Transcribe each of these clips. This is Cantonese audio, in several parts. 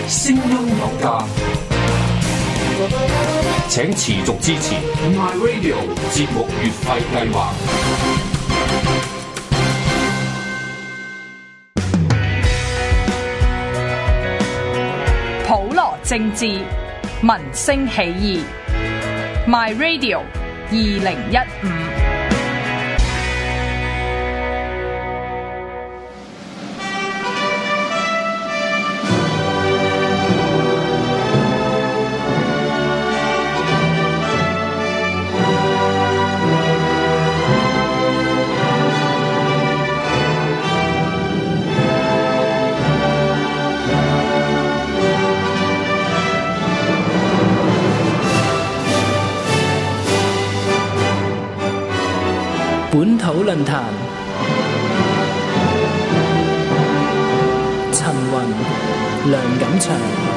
聲音有價，請持續支持 My Radio 節目月費計劃。 普羅政治，民聲起義。My Radio 2015。 本土論壇，陳雲、梁錦祥。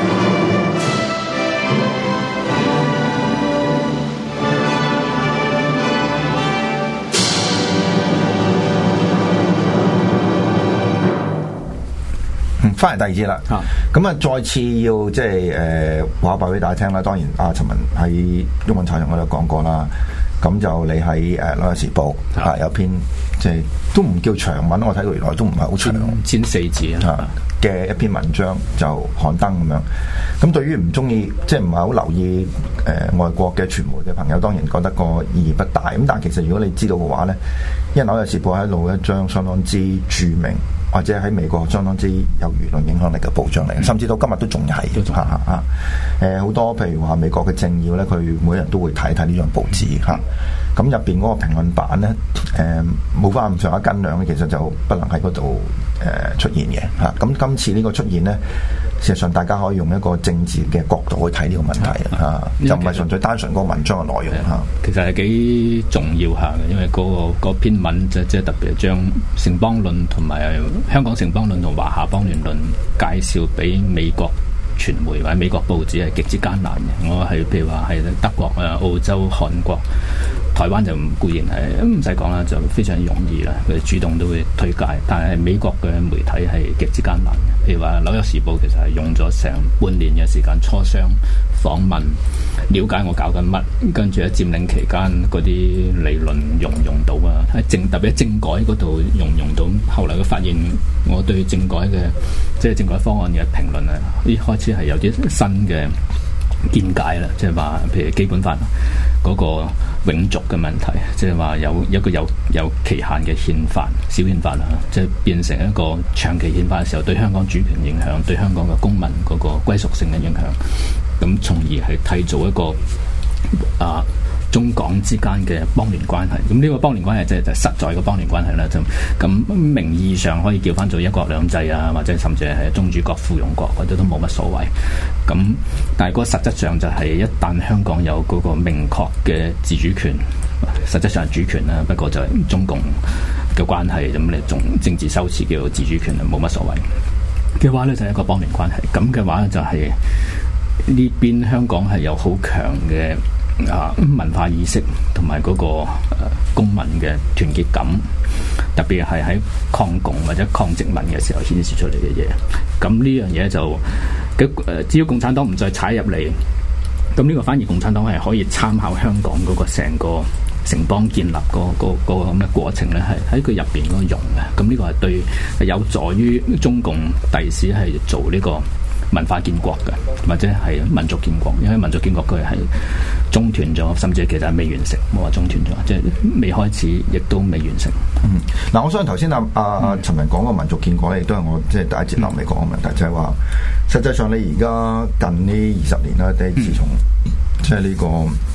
翻嚟第二節啦，咁啊再次要即係話俾大家聽啦。當然阿陳文喺《中文採訪》我都講過啦。咁就你喺《紐約時報》有篇即係都唔叫長文，我睇到原來都唔係好長 ，1,400字嘅一篇文章就刊登咁樣。咁對於唔中意即係唔係好留意外國嘅傳媒嘅朋友，當然覺得個意義不大。咁但係其實如果你知道嘅話咧，因為《紐約時報》喺度一張相當之著名，或者喺美國相當之有輿論影響力嘅報章嚟，甚至到今日都仲係好多譬如話美國嘅政要咧，佢每日都會睇睇呢張報紙嚇。咁入邊嗰個評論版咧，冇翻咁上下斤兩咧，其實就不能喺嗰度出現嘅嚇。咁今次呢個出現咧，事實上大家可以用一個政治嘅角度去睇呢個問題嚇，就唔係純粹單純嗰個文章嘅內容嚇。 其實係幾重要下嘅，因為嗰篇文即係特別將城邦論同埋香港城邦論同華夏邦聯論介紹俾美國傳媒或者美國報紙係極之艱難嘅。我係譬如話係德國啊、澳洲、韓國、台灣就固然係唔使講啦，就非常容易啦，佢哋主動都會推介。但係美國嘅媒體係極之艱難嘅。譬如話《紐約時報》其實係用咗成半年嘅時間磋商、訪問、了解我搞緊乜，跟住喺佔領期間嗰啲理論用唔用到啊？特別喺政改嗰度用唔用到？後來佢發現我對政改嘅即係政改方案嘅評論啊，呢開始係有啲新嘅見解啦，即係話譬如基本法嗰個永續嘅問題，即係話有一個有期限嘅憲法小憲法啦，即係變成一個長期憲法嘅時候，對香港主權影響，對香港嘅公民嗰個歸屬性嘅影響，咁從而係締造一個中港之間嘅邦聯關係。咁呢個邦聯關係即係實在嘅邦聯關係啦。咁名義上可以叫翻做一國兩制啊，或者甚至係宗主國、附庸國，或者都冇乜所謂。咁但係嗰個實質上就係一旦香港有嗰個明確嘅自主權，實質上係主權啦。不過就係中共嘅關係，咁你仲政治修辭叫做自主權啊，冇乜所謂嘅話咧，就係一個邦聯關係。咁嘅話就係呢邊香港係有好強嘅文化意識同埋嗰個公民嘅團結感，特別係喺抗共或者抗殖民嘅時候顯示出嚟嘅嘢。咁呢樣嘢就只要共產黨唔再踩入嚟，咁呢個反而共產黨係可以參考香港嗰個成個城邦建立嗰個咁嘅過程咧，係喺佢入邊嗰個用嘅。咁呢個係對有助於中共第時係做呢個文化建國嘅，或者係民族建國。因為民族建國佢係中斷咗，甚至其實係未完成，冇話中斷咗，即係未開始，亦都未完成。 嗱，我相信頭先阿陳文講個民族建國咧，亦都係我即係第一節臨尾講嘅問題，就係話實際上你而家近呢20年啦，自從即係呢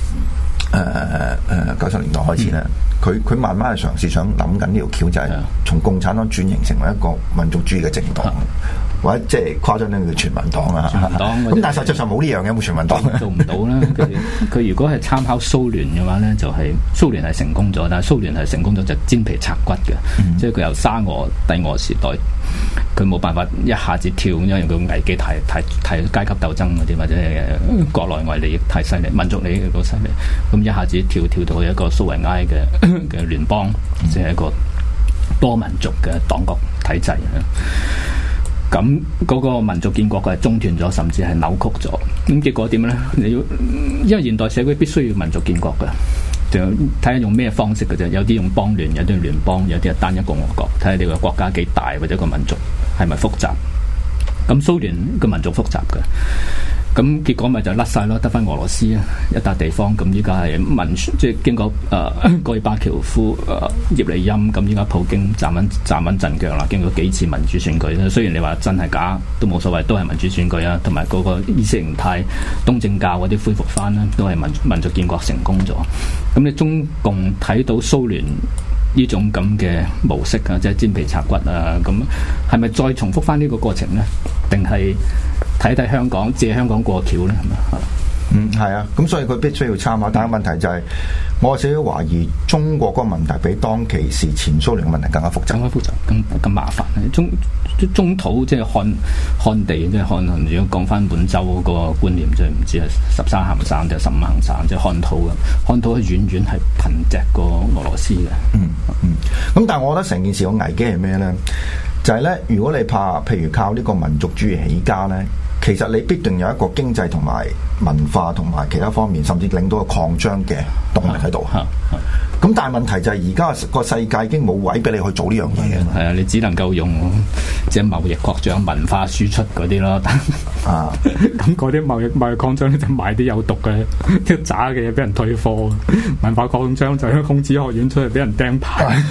個90年代開始咧，佢慢慢係嘗試想諗緊呢條橋，就係從共產黨轉型成為一個民族主義嘅政黨。或者即係誇張啲叫全民黨啊，全民黨咁，但係實際上冇呢樣嘅，有冇全民黨做唔到啦。佢如果係參考蘇聯嘅話咧，就係蘇聯係成功咗，但係蘇聯係成功咗就煎皮拆骨嘅，即係佢由沙俄帝俄時代，佢冇辦法一下子跳，因為佢危機太階級鬥爭嗰啲，或者係國內外利益太犀利，民族利益好犀利，咁一下子跳到一個蘇維埃嘅聯邦，即係一個多民族嘅黨國體制。 咁嗰個民族建國係中斷咗，甚至係扭曲咗。咁結果點咧？你要因為現代社會必須要民族建國嘅，就睇下用咩方式嘅啫。有啲用邦聯，有啲用聯邦，有啲係單一共和國。睇下你個國家幾大，或者個民族係咪複雜。咁蘇聯個民族複雜嘅。咁結果咪就甩晒咯，得翻俄羅斯一笪地方。咁依家係即係經過戈爾巴喬夫、葉利欽，咁依家普京站穩陣腳啦。經過幾次民主選舉咧，雖然你話真係假都冇所謂，都係民主選舉啊。同埋嗰個意識形態、東正教嗰啲恢復翻啦，都係民族建國成功咗。咁你中共睇到蘇聯呢種咁嘅模式啊，即係煎皮拆骨啊，咁係咪再重複翻呢個過程呢？定係睇睇香港，借香港過橋咧，係咪？ 係啊，咁所以佢必須要參考。但係問題就係，我少少懷疑中國嗰個問題比當其時前蘇聯嘅問題更加複雜， 更麻煩。中土即係漢地，即係漢。如果講翻滿洲嗰個觀念，即係唔知係13行省定係15行省，即係漢土嘅。漢土係遠遠係貧瘠過俄羅斯嘅。 咁但係我覺得成件事個危機係咩咧？就係咧，如果你譬如靠呢個民族主義起家咧，其實你必定有一個經濟同埋文化同埋其他方面，甚至令到個擴張嘅動力喺度。咁但係問題就係而家個世界已經冇位俾你去做呢樣嘢嘅。 係啊，你只能夠用即係貿易擴張、文化輸出嗰啲咯。咁嗰啲貿易擴張咧就賣啲有毒嘅、啲渣嘅嘢俾人退貨。文化擴張就喺孔子學院出嚟俾人釘牌，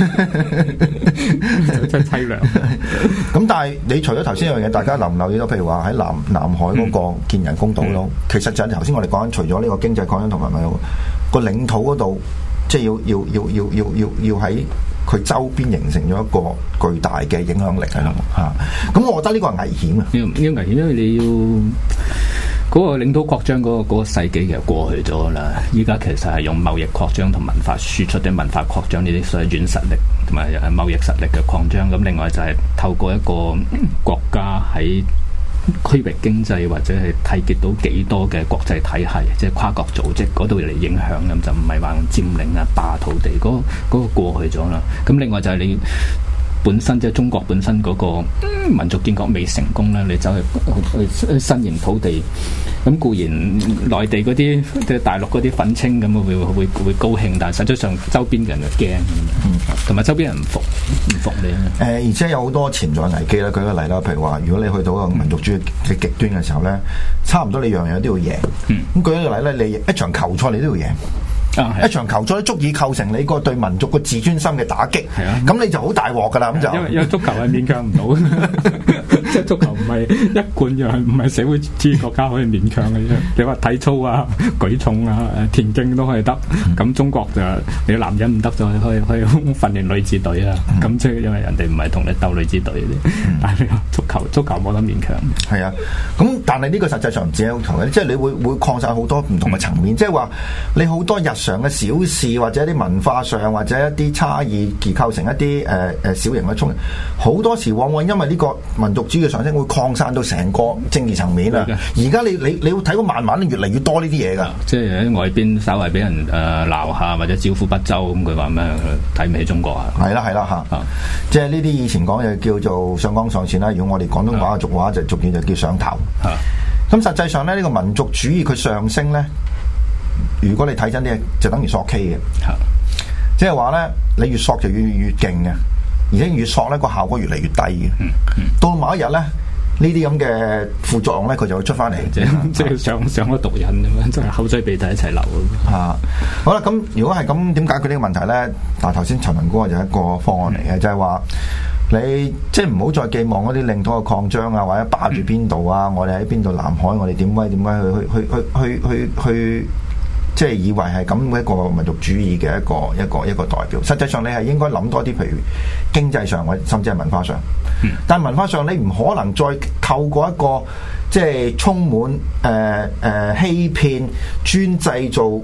真係凄涼。 咁但係你除咗頭先一樣嘢，大家留唔留意到？譬如話喺南海嗰個建人工島咯，其實就係頭先我哋講緊，除咗呢個經濟擴張同埋個領土嗰度。即係要喺佢周邊形成咗一個巨大嘅影響力喺度嚇，咁我覺得呢個係危險啊！ 呢個危險，因為你要嗰個領土擴張嗰個世紀其實過去咗啦，依家其實係用貿易擴張同文化輸出啲文化擴張呢啲所謂軟實力同埋貿易實力嘅擴張。咁另外就係透過一個國家喺區域經濟或者係締結到幾多嘅國際體系，即係跨國組織嗰度嚟影響，咁就唔係話佔領啊、霸土地嗰個過去咗啦。咁另外就係你本身即係中國本身嗰個民族建國未成功咧，你走去申營土地，咁固然內地嗰啲即係大陸嗰啲憤青咁會高興，但係實際上周邊嘅人就驚，同埋周邊人唔服你。 而且有好多潛在危機啦。舉個例啦，譬如話，如果你去到個民族主義嘅極端嘅時候咧，差唔多你樣樣都要贏。咁舉一個例咧，你一場球賽你都要贏。一場球賽足以構成你個對民族個自尊心嘅打擊，咁你就好大鑊噶啦。咁就因為足球係勉強唔到，即係足球唔係一貫又唔係社會主義國家可以勉強嘅啫。你話體操啊、舉重啊、田徑都可以得，咁中國就你男人唔得就可以訓練女子隊啊。咁即係因為人哋唔係同你鬥女子隊嘅，但係足球冇得勉強。 係啊，咁但係呢個實際上唔止係足球嘅，即係你會擴散好多唔同嘅層面，即係話你好多日常嘅小事或者一啲文化上或者一啲差異而構成一啲小型嘅衝突，好多時往往因為呢個民族主義嘅上升會擴散到成個政治層面啊！而家你會睇到慢慢越嚟越多呢啲嘢㗎， 即係喺外邊稍為俾人鬧下或者招呼不周咁，佢話咩睇唔起中國啊？係啦嚇，即係呢啲以前講嘅叫做上綱上線啦。如果我哋廣東話嘅俗話就俗語就叫上頭。咁實際上咧，呢個民族主義佢上升咧，如果你睇真啲，就等於索 K 嘅，即係話咧，你越索就越勁嘅，而且越索咧個效果越嚟越低嘅。到某一日咧，呢啲咁嘅副作用咧，佢就會出翻嚟， 即係上咗毒癮咁樣，即係口水鼻涕一齊流。 好啦，咁如果係咁，點解決呢個問題咧？但係頭先陳文哥就係一個方案嚟嘅，就係話你即係唔好再寄望嗰啲領土嘅擴張啊，或者霸住邊度啊，我哋喺邊度南海，我哋點解去即係以為係咁一個民族主義嘅一個代表。實際上你係應該諗多啲，譬如經濟上或者甚至係文化上。但係文化上你唔可能再透過一個即係充滿欺騙、專製造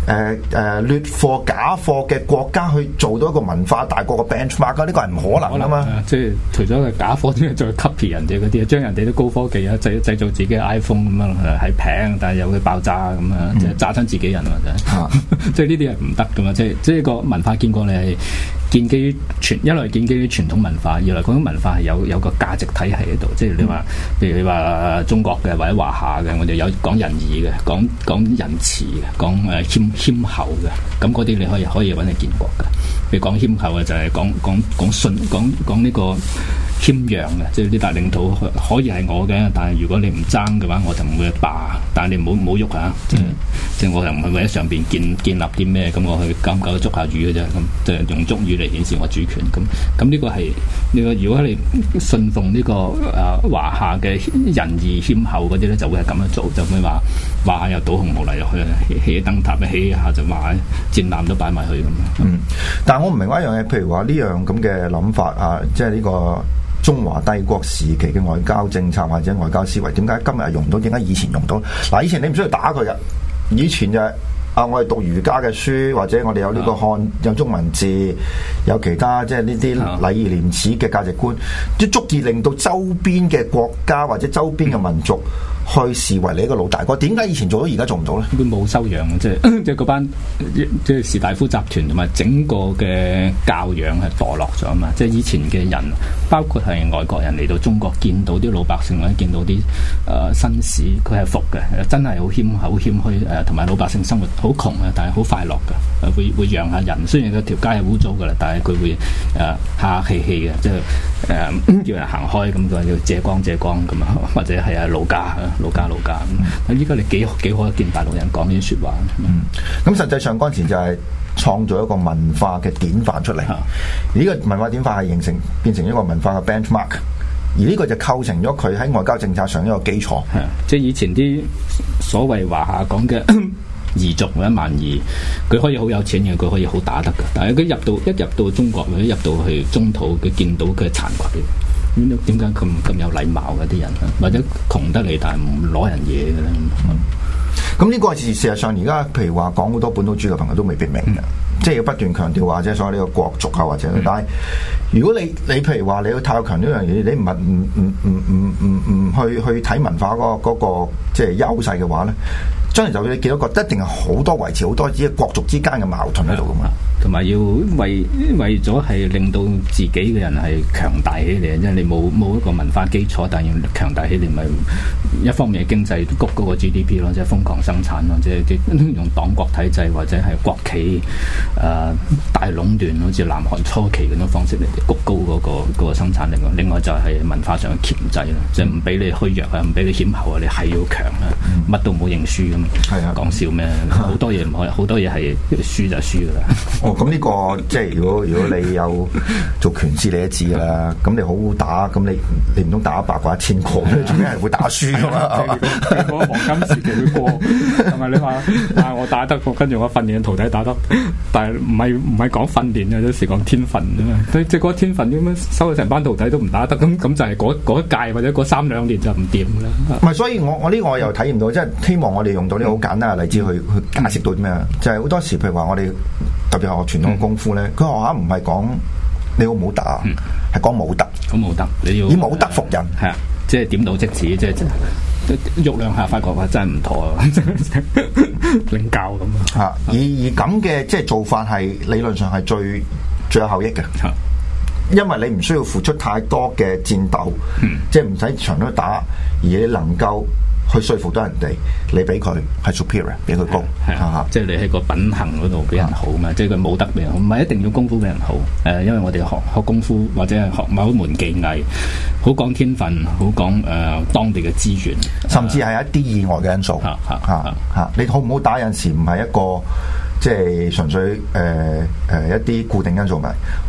劣貨假貨嘅國家去做到一個文化大國嘅 benchmark，呢個係唔可能㗎嘛。 即係除咗係假貨之外，再 copy 人哋嗰啲，將人哋啲高科技啊製造自己嘅 iPhone 咁樣係平，但係又會爆炸咁啊，即係炸親自己人啊！即係呢啲係唔得㗎嘛。即係個文化建國你係建基於一來建基於傳統文化，二來嗰種文化係有個價值體系喺度。即係你話，譬如你話中國嘅或者華夏嘅，我哋有講仁義嘅，講仁慈嘅，講謙厚嘅，咁嗰啲你可以揾嚟建國嘅。譬如講謙厚嘅就係講信講呢個謙讓嘅，即係呢笪領土可以係我嘅，但係如果你唔爭嘅話，我就唔會霸。但係你唔好喐嚇，即係我又唔係為咗上邊建立啲咩，咁我去夠唔夠捉下魚嘅啫，咁即係用捉魚嚟顯示我主權。咁呢個係呢個，如果你信奉呢個華夏嘅仁義謙厚嗰啲咧，就會係咁樣做，就會話華夏又倒紅木嚟入去，起燈塔起一下就話戰艦都擺埋去咁。 但係我唔明白一樣嘢，譬如話呢樣咁嘅諗法啊，即係呢個中華帝國時期嘅外交政策或者外交思維，點解今日用唔到？點解以前用到？嗱，以前你唔需要打佢嘅，以前就係我哋讀儒家嘅書，或者我哋有呢個有中文字，有其他即係呢啲禮義廉恥嘅價值觀，即足以令到周邊嘅國家或者周邊嘅民族去視為你一個老大哥。點解以前做到而家做唔到咧？ 佢冇修養，即係嗰班即係士大夫集團同埋整個嘅教養係墮落咗啊嘛！即係以前嘅人，包括係外國人嚟到中國，見到啲老百姓或者見到啲紳士，佢係服嘅，真係好謙虛同埋老百姓生活好窮啊，但係好快樂嘅，會讓下人。雖然個條街係污糟㗎啦，但係佢會客客氣氣嘅，即係叫人行開咁，就要借光咁啊，或者係老家咁。依家你幾可見大陸人講呢啲説話。 咁實際上嗰陣時就係創造一個文化嘅典範出嚟。而呢個文化典範係變成一個文化嘅 benchmark。而呢個就構成咗佢喺外交政策上一個基礎。 即係以前啲所謂華夏講嘅彝族或者蠻夷，佢可以好有錢嘅，佢可以好打得嘅。但係佢一入到中國或者入到去中土，佢見到佢係殘酷嘅。點解咁有禮貌嘅啲人，或者窮得嚟但係唔攞人嘢嘅咧？ 咁呢個事實上而家譬如話講好多本土主義嘅朋友都未必明嘅，即係要不斷強調話即係所謂呢個國族啊或者，但係如果你譬如話你要太強呢樣嘢，你唔去睇文化嗰個即係優勢嘅話咧，將來就會見到一定係好多維持好多啲國族之間嘅矛盾喺度噶嘛。 同埋要為咗係令到自己嘅人係強大起嚟，即係你冇一個文化基礎，但係要強大起嚟，咪一方面係經濟谷嗰個 GDP 咯，即係瘋狂生產咯，即係用黨國體制或者係國企大壟斷，好似南韓初期嗰種方式嚟谷高嗰個生產力。另外就係文化上嘅鉗制啦，即係唔俾你虛弱啊，唔俾你謙厚啊，你係要強啊，乜都唔好認輸咁。係啊，講笑咩？好多嘢唔可以，好多嘢係輸就輸噶啦。 咁呢個即係如果你有做拳師，你都知㗎啦。咁你好好打，咁你唔通打100個1000個，你做咩係會打輸㗎嘛？ 嗰個黃金時期會過，同埋你話我打得，跟住我訓練徒弟打得，但係唔係講訓練嘅，有時講天分啫嘛。即係嗰天分咁樣收咗成班徒弟都唔打得，咁就係嗰一屆或者嗰3-2年就唔掂㗎啦。 唔係，所以我呢個我又體驗到，即係希望我哋用到呢個好簡單嘅例子去解釋到啲咩？就係好多時，譬如話我哋特別係學傳統功夫咧，佢學下唔係講你好唔好打，係講武德。講武德，你要以武德服人，係啊，即係點到即止，即係喐兩下，發覺話真係唔妥啊，領教咁啊。而咁嘅即係做法係理論上係最有效益嘅，因為你唔需要付出太多嘅戰鬥，即係唔使長咗打，而你能夠去說服到人哋，你俾佢係 superior， 俾佢高，即係你喺個品行嗰度俾人好嘛，即係佢武德俾人好，唔係一定要功夫俾人好。因為我哋學功夫或者係學某一門技藝，好講天分，好講當地嘅資源，甚至係一啲意外嘅因素。你好唔好打有陣時唔係一個即係純粹一啲固定因素，咪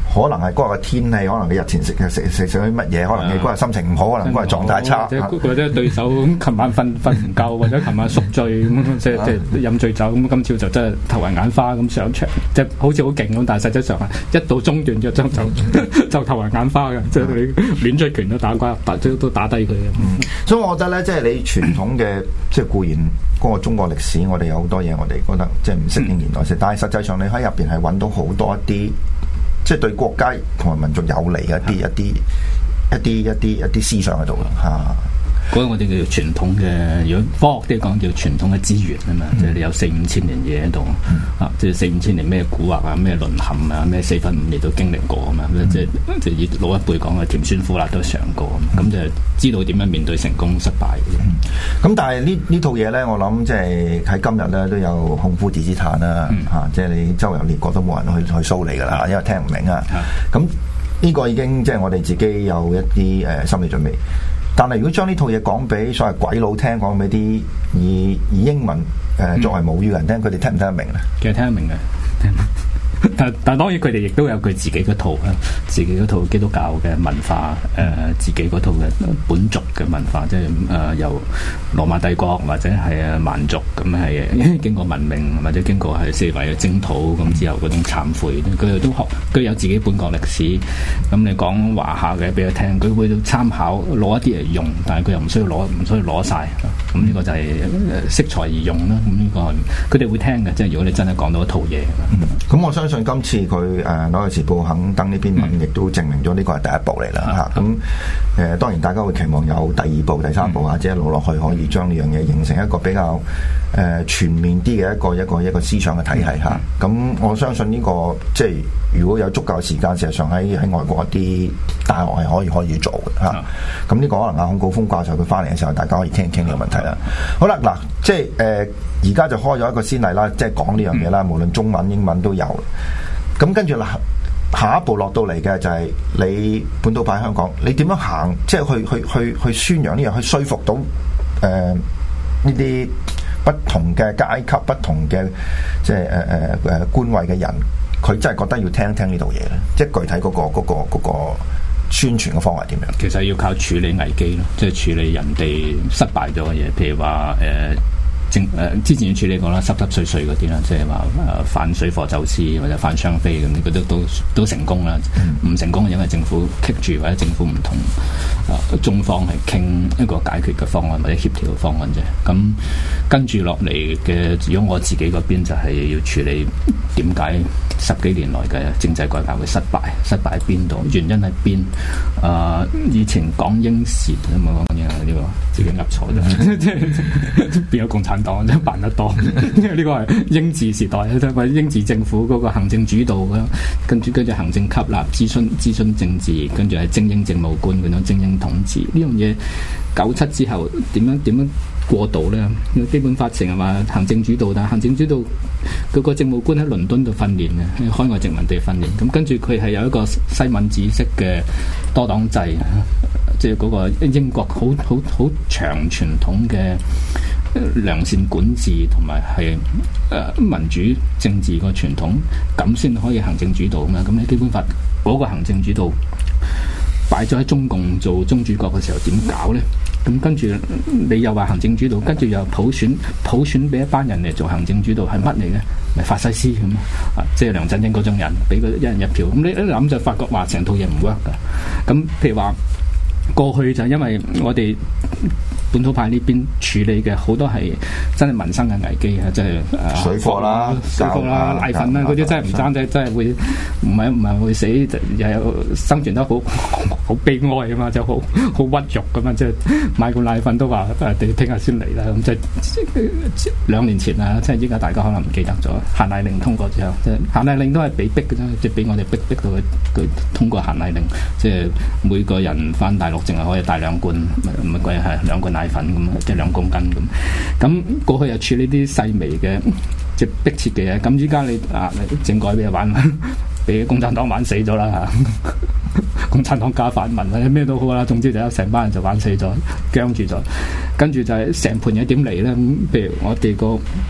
可能係嗰日嘅天氣，可能你日前食啲乜嘢，可能你嗰日心情唔好，可能嗰日狀態差， 或者對手琴晚瞓唔夠，或者琴晚宿醉咁，即係飲醉酒咁，今朝就真係頭暈眼花咁上場，即係好似好勁咁，但係實際上係一到中段就頭暈眼花嘅，即係你亂出拳都打低佢嘅。 所以我覺得咧，即係你傳統嘅即係固然嗰個中國歷史，我哋有好多嘢，我哋覺得即係唔適應現代式，但係實際上你喺入邊係揾到好多一啲。即係對國家同埋民族有利嘅一啲思想喺度嚇。 嗰個我哋叫做傳統嘅，如果科學啲講叫傳統嘅資源啊嘛，即係你有4-5千年嘢喺度啊，即係4-5千年咩蠱惑啊、咩淪陷啊、咩4分5裂都經歷過啊嘛，即係以老一輩講嘅甜酸苦辣都嘗過，咁就知道點樣面對成功失敗嘅。 咁但係呢套嘢咧，我諗即係喺今日咧都有孔夫子之嘆啦嚇，即係你周遊列國都冇人去騷你㗎啦，因為聽唔明啊。咁呢個已經即係我哋自己有一啲心理準備。但係如果將呢套嘢講俾所謂鬼佬聽，講俾啲以英文作為母語人聽，佢哋聽唔聽得明咧？ 其實聽得明嘅。但當然佢哋亦都有佢自己嗰套自己嗰套基督教嘅文化，自己嗰套嘅本族嘅文化，即係由羅馬帝國或者係蠻族咁係經過文明或者經過係四圍嘅征討咁之後嗰種懺悔，佢哋都學，佢有自己本國歷史。咁你講華夏嘅俾佢聽，佢會參考攞一啲嚟用，但係佢又唔需要攞晒。咁呢個就係適才而用啦。咁呢個佢哋會聽嘅，即係如果你真係講到一套嘢。 咁我相信今次佢《紐約時報》肯登呢篇文，亦都證明咗呢個係第一步嚟啦嚇。咁當然大家會期望有第二步、第三步，或者一路落去可以將呢樣嘢形成一個比較全面啲嘅一個思想嘅體系嚇。咁我相信呢個即係如果有足夠時間，事實上喺外國一啲大學係可以做嘅嚇。咁呢個可能阿孔誥烽教授佢翻嚟嘅時候，大家可以傾一傾呢個問題啦。好啦，嗱，即係而家就開咗一個先例啦，即係講呢樣嘢啦，無論中文、英文都有。咁跟住啦，下一步落到嚟嘅就係你本土派香港，你點樣行？即係去宣揚呢樣，去說服到呢啲不同嘅階級、不同嘅即係官位嘅人，佢真係覺得要聽一聽呢套嘢咧。即係具體嗰個宣傳嘅方法點樣？ 其實要靠處理危機咯，即係處理人哋失敗咗嘅嘢，譬如話之前要處理過啦，濕濕碎嗰啲啦，即係話反水貨走私或者反雙非咁，呢個都成功啦。唔成功因為政府棘住或者政府唔同中方係傾一個解決嘅方案或者協調嘅方案啫。咁跟住落嚟嘅，如果我自己嗰邊就係要處理點解10幾年來嘅政制改革會失敗喺邊度？原因喺邊？以前港英時有冇講嘢呢個自己噏錯咗，即係變咗共產黨真係辦得多，因為呢個係英治時代，即係英治政府嗰個行政主導嘅，跟住行政吸納諮詢政治，跟住係精英政務官嗰種精英統治呢樣嘢。97之後點樣過渡咧？基本法成係話行政主導，但係行政主導嗰個政務官喺倫敦度訓練嘅，喺海外殖民地訓練。咁跟住佢係有一個西敏寺式嘅多黨制，即係嗰個英國好長傳統嘅良善管治同埋係民主政治個傳統，咁先可以行政主導啊嘛。咁喺基本法嗰個行政主導擺咗喺中共做中主角嘅時候，點搞咧？咁跟住你又話行政主導，跟住又普選俾一班人嚟做行政主導，係乜嚟嘅？咪法西斯咁啊！即係梁振英嗰種人，俾佢一人一票。咁你一諗就發覺話成套嘢唔 work 噶。咁譬如話過去就因為我哋本土派呢邊處理嘅好多係真係民生嘅危機啊，即係水貨啦、 奶粉啦嗰啲，真係唔爭仔，真係會唔係會死，又有生存得好悲哀啊嘛，就好屈辱咁嘛，即係買罐奶粉都話你聽日先嚟啦，咁即係2年前啊，即係依家大家可能唔記得咗限奶令通過之後，即係限奶令都係被逼嘅啫，即係俾我哋逼到佢通過限奶令，即係每個人翻大陸淨係可以帶2罐，唔係貴係2罐奶粉咁，即係2公斤咁。咁過去又處理啲細微嘅即係迫切嘅嘢，咁依家你政改俾人玩，俾共產黨玩死咗啦嚇！共產黨加泛民或者咩都好啦，總之就有成班人就玩死咗，僵住咗。跟住就係成盤嘢點嚟咧？譬如我哋個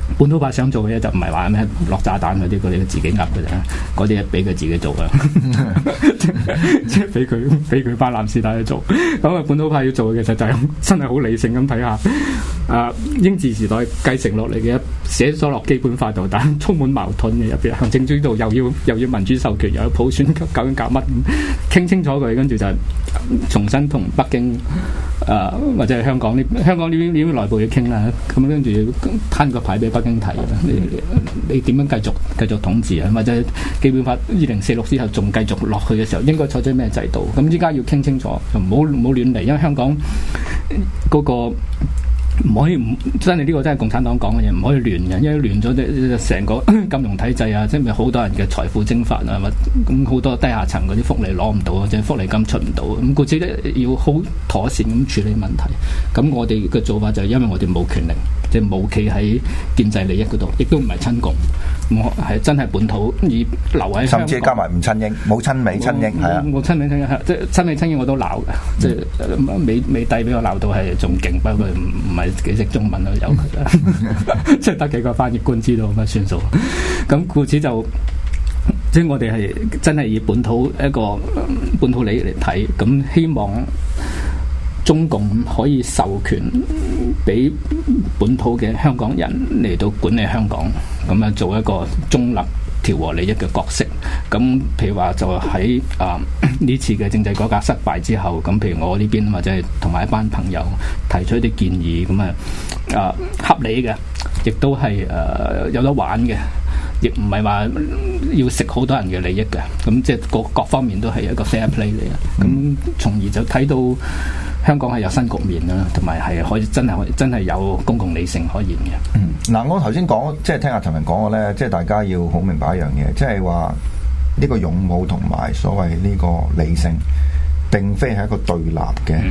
本土派想做嘅嘢就唔係話咩落炸彈嗰啲自己噏嘅啫，嗰啲俾佢自己做嘅，即係俾佢班藍絲帶去做。咁啊，本土派要做嘅其實就係真係好理性咁睇下，英治時代繼承落嚟嘅寫咗落基本法度，但係充滿矛盾嘅入邊，行政主導又要民主授權，又有普選，究竟搞乜？傾清楚佢，跟住就重新同北京或者係香港呢邊內部要傾啦。咁跟住攤個牌俾北京睇，你點樣繼續統治啊？或者基本法2046之後仲繼續落去嘅時候，應該採取咩制度？咁依家要傾清楚，就唔好亂嚟，因為香港嗰個。唔可以真係呢個真係共產黨講嘅嘢，唔可以亂嘅，因為亂咗成個金融體制啊，即係好多人嘅財富蒸發啊，咁好多低下層嗰啲福利攞唔到，或者福利金出唔到，咁故此咧要好妥善咁處理問題。咁我哋嘅做法就係因為我哋冇權力，即係冇企喺建制利益嗰度，亦都唔係親共，係真係本土而留喺香港， 甚至加埋唔親英，冇親美親英，係啊， 冇親美親英，即係親美親英我都鬧嘅，即係美帝俾我鬧到係仲勁，不過唔係幾識中文咯，有佢啦，即係得幾個翻譯官知道咁啊算數。咁故此就即係我哋係真係以本土利益嚟睇，咁希望中共可以授權俾本土嘅香港人嚟到管理香港，咁啊做一個中立調和利益嘅角色。咁譬如話就喺呢次嘅政制改革失敗之後，咁譬如我呢邊或者係同埋一班朋友提出一啲建議，咁啊合理嘅，亦都係有得玩嘅，亦唔係話要食好多人嘅利益嘅。咁即係各方面都係一個 fair play 嚟嘅。咁從而就睇到香港係有新局面啦，同埋係可以真係有公共理性可言嘅。 嗱，我頭先講即係聽阿陳文講嘅咧，即係大家要好明白一樣嘢，即係話呢個勇武同埋所謂呢個理性，並非係一個對立嘅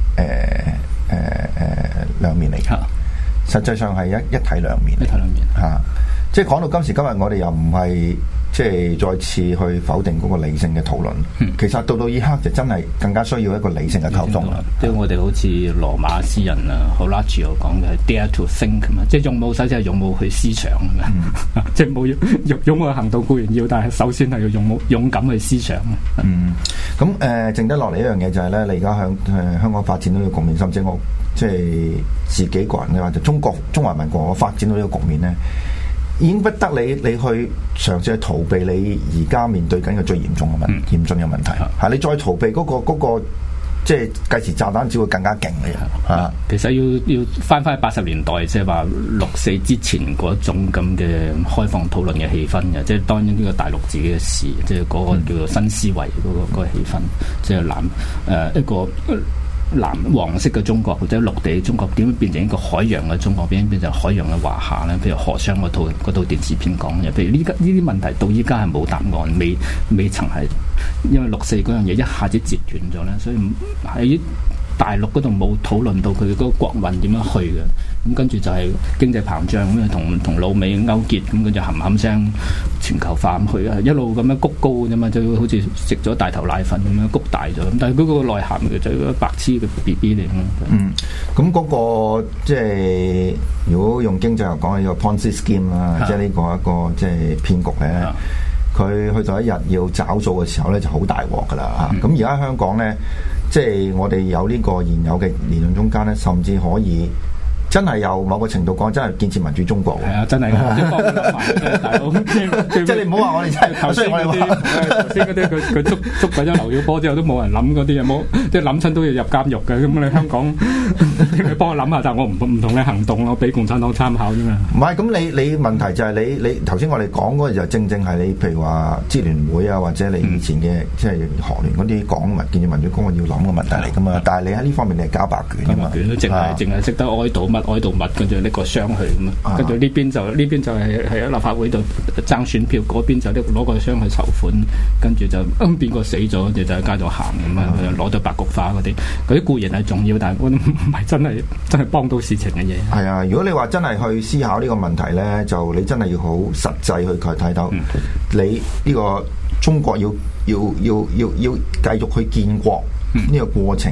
兩面嚟嘅。實際上係一體兩面。嚇，即係講到今時今日，我哋又唔係即係再次去否定嗰個理性嘅討論。其實到依刻就真係更加需要一個理性嘅溝通啦。 即係我哋好似羅馬詩人啊，Horatio講嘅係 dare to think 嘛，即係勇武首先係勇武去思想啊，即係冇勇武行動固然要，但係首先係要勇敢去思想。 咁剩得落嚟一樣嘢就係咧，你而家向香港發展到呢個局面，甚至我即係自己個人嘅話，就中華民國發展到呢個局面咧，已經不得你去嘗試去逃避你而家面對緊嘅最嚴峻嘅問題。嚇，你再逃避嗰個即係計時炸彈，只會更加勁嘅嘢。嚇， 其實要翻去80年代，即係話64之前嗰種咁嘅開放討論嘅氣氛嘅，即係當然呢個大陸自己嘅事，即係嗰個叫做新思維嗰個氣氛，即係一個藍黃色嘅中國或者陸地中國點樣變成一個海洋嘅中國，變成海洋嘅華夏咧？譬如何商嗰套電視片講嘅，譬如呢啲問題到依家係冇答案，未曾係因為64嗰樣嘢一下子截斷咗咧，所以喺大陸嗰度冇討論到佢嗰個國運點樣去嘅。咁跟住就係經濟膨脹咁樣同老美勾結，咁跟住冚聲全球化咁去啊，一路咁樣谷高啫嘛，就好似食咗大頭奶粉咁樣谷大咗。咁但係嗰個內涵嘅就係個白痴嘅 BB 嚟咯。 咁嗰個即係如果用經濟學講係個 Ponzi scheme 啦，即係呢個一個即係騙局咧。佢去到一日要找數嘅時候咧，就好大鑊噶啦。咁而家香港咧，即係我哋有呢個現有嘅理論中間咧，甚至可以真係有某個程度講，真係建設民主中國。 係啊，真係大佬， 即係你唔好話我哋真係頭先嗰啲佢捉緊咗劉曉波之後都冇人諗嗰啲，有冇即係諗親都要入監獄嘅。咁你香港你幫我諗下，但係我唔同你行動，我俾共產黨參考啫嘛。 唔係咁，你問題就係你頭先我哋講嗰個就正係你譬如話支聯會啊，或者你以前嘅即係學聯嗰啲講建設民主公我要諗嘅問題嚟噶嘛。但係你喺呢方面你係交白卷㗎嘛，淨係識得哀悼物，跟住拎個箱去咁啊，跟住呢邊就係喺立法會度爭選票，嗰邊就攞個箱去籌款，跟住就邊個死咗，就喺街度行咁啊，攞到白菊花嗰啲固然係重要，但係我唔係真係幫到事情嘅嘢。係啊，如果你話真係去思考呢個問題咧，就你真係要好實際去睇到，你呢個中國要繼續去建國呢個過程，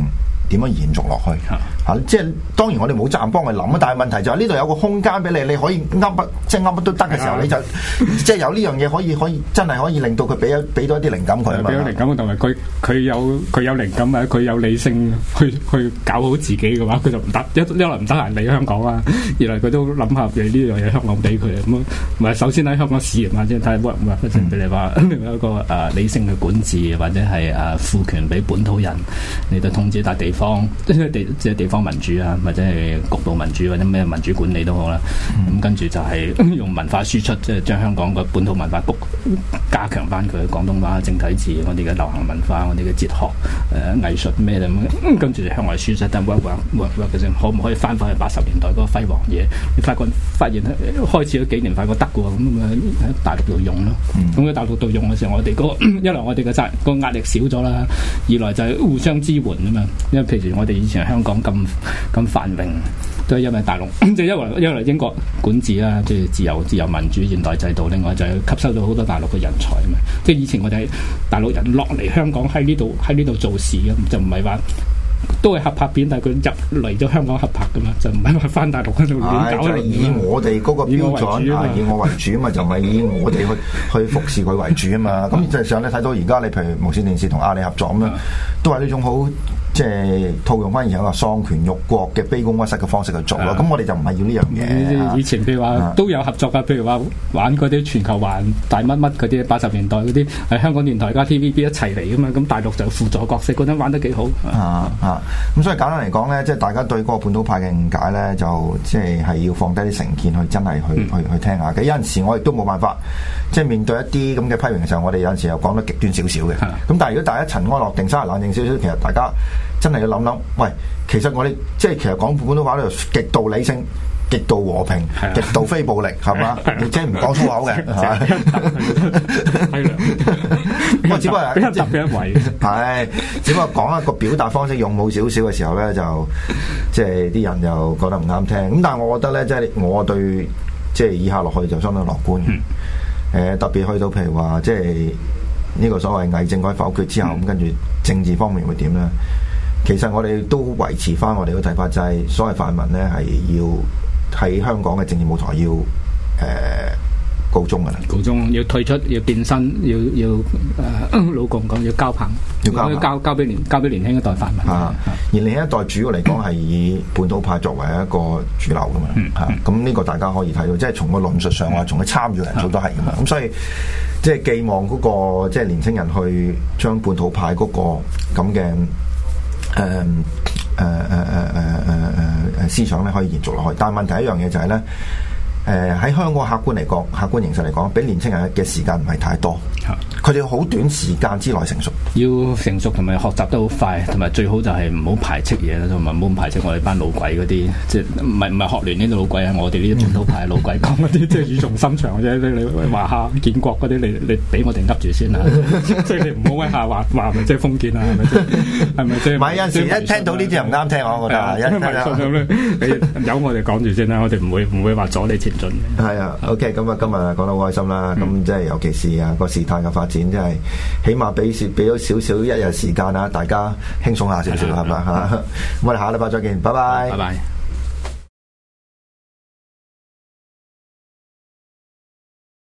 點樣延續落去嚇？即係當然我哋冇責任幫佢諗啊，但係問題就係呢度有個空間俾你，你可以噏乜都得嘅時候，你就即係有呢樣嘢可以真係可以令到佢俾多一啲靈感佢啊嘛。 俾咗靈感同埋佢有靈感啊，佢有理性去搞好自己嘅話，佢就唔得一來唔得閒嚟香港啊，二來佢都諗下嘅呢樣嘢香港俾佢咁啊，唔係首先喺香港試驗下先，睇下 work 唔 work 俾你話有一個理性嘅管治或者係賦權俾本土人嚟到統治笪地方，即係地方民主啊，或者係局部民主或者咩民主管理都好啦。咁跟住就係用文化輸出，即係將香港個本土文化加強翻佢廣東話正體字，我哋嘅流行文化，我哋嘅哲學藝術咩咁，跟住向外輸出，但 work 嘅啫，可唔可以翻返去80年代嗰個輝煌嘢？你發現開始咗幾年，發覺得嘅喎，咁喺大陸度用咯。咁喺大陸度用嘅時候，我哋一來我哋嘅個壓力少咗啦，二來就係互相支援啊嘛。因為譬如我哋以前香港咁繁榮，都係因為大陸，即係一來英國管治啦，即係自由民主現代制度，另外就係吸收咗好多大陸嘅人才啊嘛。即係以前我哋大陸人落嚟香港喺呢度做事嘅，就唔係話。都係合拍片，但係佢入嚟咗香港合拍噶嘛，就唔係話翻大陸嗰度亂搞。就係以我哋嗰個標準以我為主啊嘛，就唔係以我哋去服侍佢為主啊嘛。咁實際上你睇到而家你譬如無線電視同阿里合作咁樣，都係呢種好即係套用翻以前一個喪權辱國嘅卑躬屈膝嘅方式去做咯。咁我哋就唔係要呢樣嘢。以前譬如話都有合作噶，譬如話玩嗰啲全球環大乜乜嗰啲80年代嗰啲係香港電台加 TVB 一齊嚟噶嘛，咁大陸就輔助角色，嗰陣玩得幾好。咁所以簡單嚟講咧，即係大家對嗰個本土派嘅誤解咧，就即係要放低啲成見去真係去聽下嘅。有陣時我亦都冇辦法，即係面對一啲咁嘅批評嘅時候，我哋有陣時又講得極端少少嘅。咁但係如果大家塵埃落定、稍為冷靜少少，其實大家真係要諗諗，喂，其實我哋即係其實講本土派呢度極度理性。極度和平，極度非暴力，係嘛？你即係唔講粗口嘅，係嘛？我只不過比較特別一位，係只不過講一個表達方式用武少少嘅時候咧，就即係啲人就覺得唔啱聽。咁但係我覺得咧，即係我對即係以下落去就相當樂觀嘅。特別去到譬如話，即係呢個所謂偽政改否決之後，咁跟住政治方面會點咧？其實我哋都維持翻我哋嘅睇法，就係所謂泛民咧係要。喺香港嘅政治舞台要告終㗎啦，告終要退出，要變身，要老共講要交棒，交俾年輕一代泛民。而年輕一代主要嚟講係以本土派作為一個主流㗎嘛。咁呢個大家可以睇到，即係從個論述上啊，從個參與人數都係㗎嘛。咁所以即係寄望嗰個即係年輕人去將本土派嗰個咁嘅思想咧可以延續落去，但係問題一樣嘢就係咧，喺香港客觀形勢嚟講，俾年青人嘅時間唔係太多，佢哋要好短時間之內成熟，要成熟同埋學習得好快，同埋最好就係唔好排斥嘢啦，同埋唔好排斥我哋班老鬼嗰啲，即係唔係學聯呢啲老鬼啊，我哋呢啲本土派老鬼講嗰啲，即係語重心長嘅啫。你話下建國嗰啲，你俾我哋噏住先啊，即係你唔好一下話咪即係封建啊，係咪即係？唔係有陣時一聽到呢啲唔啱聽，我覺得你由我哋講住先啦，我哋唔會話阻你前進嘅。係啊 ，OK， 咁啊，今日講得好開心啦，咁即係尤其是啊個事態嘅發展，即係起碼俾咗少少一日時間啊，大家輕鬆下少少係嘛嚇。咁我哋下禮拜再見，拜拜。拜拜。